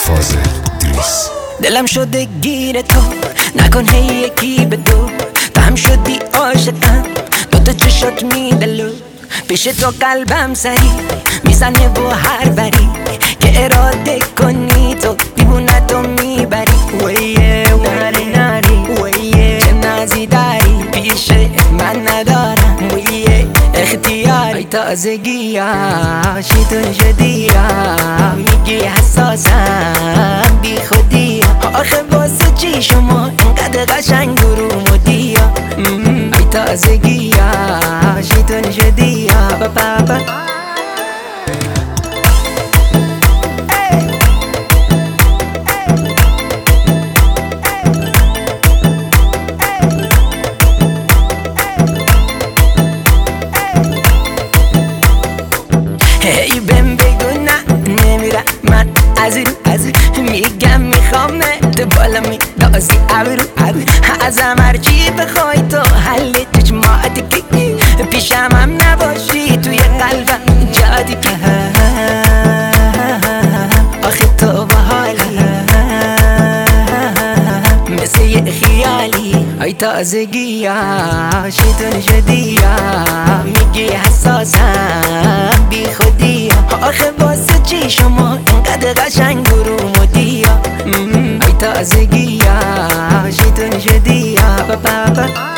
فاضل دریس. دلم شده گیر تو، نکن هی یکی به دو، تو هم شدی عاشقم، دوتا چشات میدلو، پیش تو قلبم سری میزنه و هر بری که اراده کنی تو دیوونه تو میبری. ویه ناری ناری ویه چه نازی داری پیش من ندارم، ویه اختیاری ای تازگی عاشقتون شدی، میگی حساسم بی خودی، آخه واسه چی شما اینقدر قشنگ و مدی؟ ای تازگی عاشقتون شدی بابا. هی بهم بگو نه نمیرم من از میگم میخوام تو بالا میدازی ابرو ازم هرچی بخوای تو حل چشماتی که پیشم هم نباشی توی قلبم جادی که آخه تو باحالی مثل یه خیالی ای تازگی عاشقتون شدی، میگی حساسم بی خودی، آخه واسه چی شما اینقدر قشنگ و مدی؟ ای تازگی عاشقتون شدی بابا.